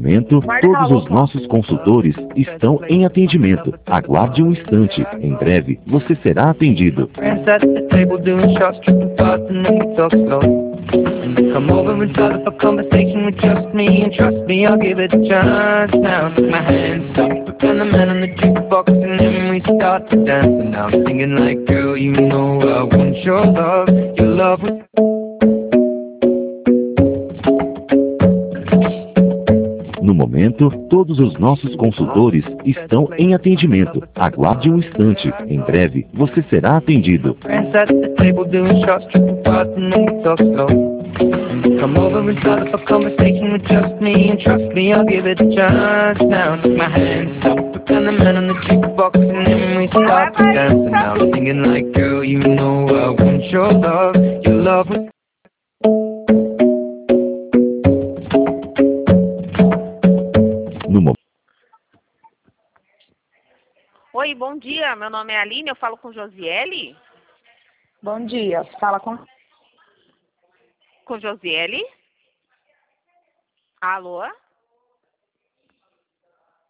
momento, todos os nossos consultores estão em atendimento. Aguarde um instante. Em breve, você será atendido. Friends at the table doing shots, tripping fast, and then we talk slow. And you come over and start up a conversation with just me, and trust me, I'll give it a chance. Now take my hands up, and the man on the jukebox, and then we start to dance. And now I'm singing like, girl, you know I want your love. Your love was... No momento, todos os nossos consultores estão em atendimento. Aguarde um instante. Em breve, você será atendido. Friends at the table doing shots, tripping fast, and then we talk slow. And you come over and start up a conversation with just me, and trust me, I'll give it a chance. Now take my hands up, and the man on the jukebox, and then we start to dance. And now I'm singing like, girl, you know I want your love. Your love was... No mo- Oi, bom dia. Meu nome é Aline, eu falo com Josiele. Bom dia, fala com... Com Josiele? Alô?